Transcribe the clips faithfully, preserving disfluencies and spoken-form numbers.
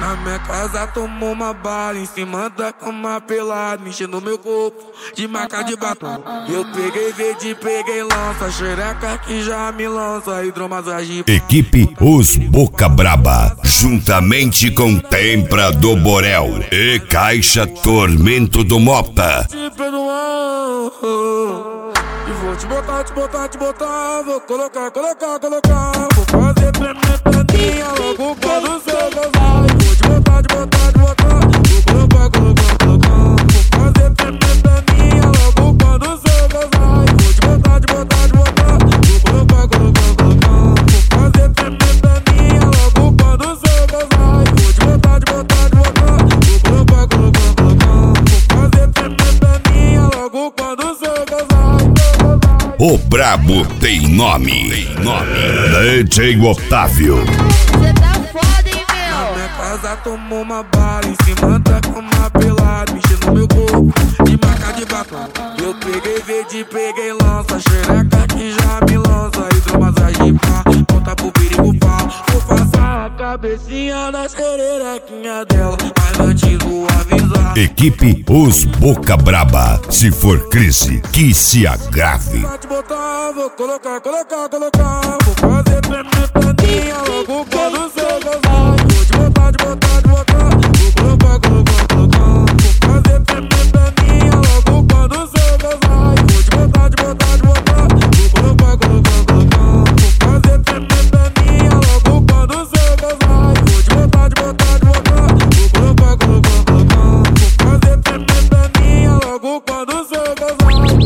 Na minha casa tomou uma bala, em cima da cama pelado, mexendo meu corpo de marca de batom. Eu peguei verde, peguei lança, xereca que já me lança, hidromassagem. Equipe Os Boca Braba, juntamente com Tempra do Borel e Caixa Tormento do Mota. Te perdoar, e vou te botar, te botar, te botar, vou colocar, colocar, colocar, vou fazer tremer pra minha logo quando você gozar. Vou te botar, te botar, te botar, vou colocar, colocar, colocar, vou fazer tremer pra minha logo quando você gozar. Vou te botar, te botar, te botar, vou colocar, colocar, colocar, vou fazer tremer pra minha logo quando você gozar. Vou te botar, te botar, te botar, vou colocar, colocar, colocar, vou fazer tremer pra minha logo quando você gozar. O Brabo tem nome, tem nome. D J Otávio. Cê tá foda, hein, Na meu? minha casa tomou uma bala, em cima da cama pelado, mexendo meu corpo de marca de batom. Eu peguei verde, peguei lança, xereca que já me lança, hidromassagem pá, conta pro perigo pau. Vou passar a cabecinha na xererequinha dela, mas antes vou avisar. Equipe Os Boca Braba, se for crise, que se agrave. Vou te botar, vou colocar, colocar, colocar, vou fazer tremer pra minha logo quando você gozar. Vou te botar, te botar, te botar, vou colocar, colocar, colocar, vou fazer tremer pra minha logo quando você gozar. Vou te botar, te botar, te botar, vou colocar, colocar, colocar, vou fazer tremer pra minha logo quando você gozar. Vou te botar, te botar, te botar, vou colocar, colocar, colocar, vou fazer tremer pra minha logo quando você gozar.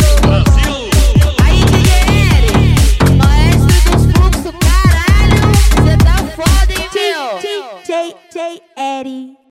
Aí, D J Eric, maestro dos fluxos, caralho. Cê tá foda, hein, meu? D J Eric.